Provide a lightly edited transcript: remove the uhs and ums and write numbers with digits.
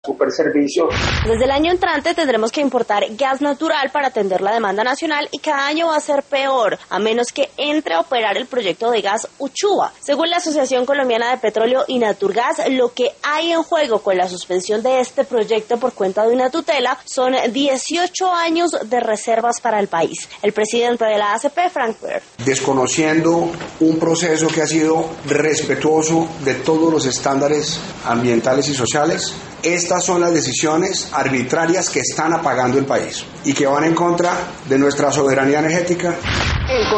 super servicio. Desde el año entrante tendremos que importar gas natural para atender la demanda nacional y cada año va a ser peor, a menos que entre a operar el proyecto de gas Uchuva. Según la Asociación Colombiana de Petróleo y Naturgas, lo que hay en juego con la suspensión de este proyecto por cuenta de una tutela son 18 años de reservas para el país. El presidente de la ACP, Frank Baer. Desconociendo un proceso que ha sido respetuoso de todos los estándares ambientales y sociales, estas son las decisiones arbitrarias que están apagando el país y que van en contra de nuestra soberanía energética.